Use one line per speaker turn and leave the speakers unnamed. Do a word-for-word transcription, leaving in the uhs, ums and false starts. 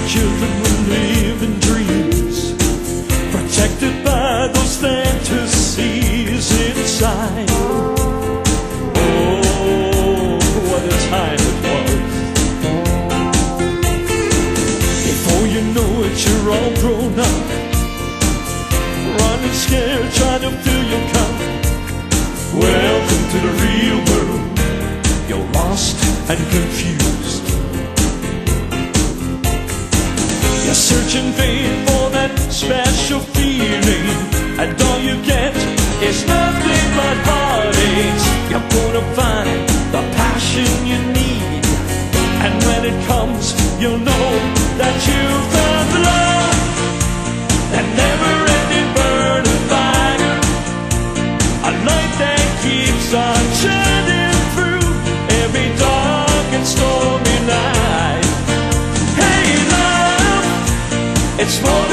children will live in dreams, protected by those fantasies inside. Oh, what a time it was. Before you know it, you're all grown up, running scared, trying to fill your cup. Welcome to the real world. You're lost and confused. You're searching in vain for that special feeling, and all you get is nothing but heartaches. You're gonna find the passion you need, and when it comes, you'll know that you've found love, that never-ending burning fire, a light that keeps on shining through every dark and stormy night. Hey, love, it's more